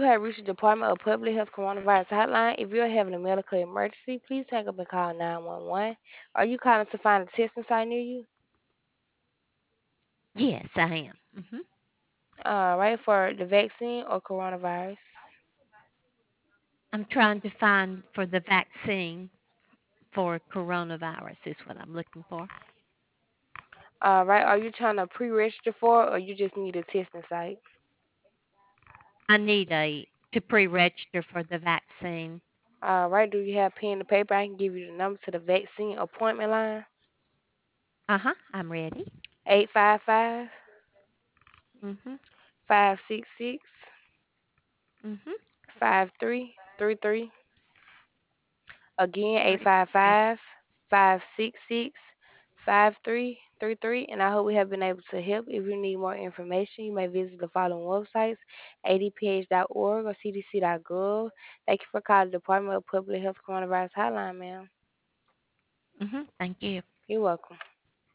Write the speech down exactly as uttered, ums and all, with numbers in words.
have reached the Department of Public Health Coronavirus Hotline. If you're having a medical emergency, please hang up and call nine one one. Are you calling to find a testing site near you? Yes, I am. hmm Uh, right, for the vaccine or coronavirus? I'm trying to find for the vaccine for coronavirus is what I'm looking for. Uh, right, are you trying to pre-register for it or you just need a testing site? I need a to pre-register for the vaccine. Uh, right, do you have pen and paper? I can give you the number to the vaccine appointment line. Uh-huh, I'm ready. Eight five five Mhm. five six six Mhm. five three three three. Again, All right. And eight five five five six six five three three three. And I hope we have been able to help. If you need more information, you may visit the following websites: a d p h dot org or c d c dot gov. Thank you for calling the Department of Public Health Coronavirus Hotline, ma'am. mhm. Thank you. You're welcome.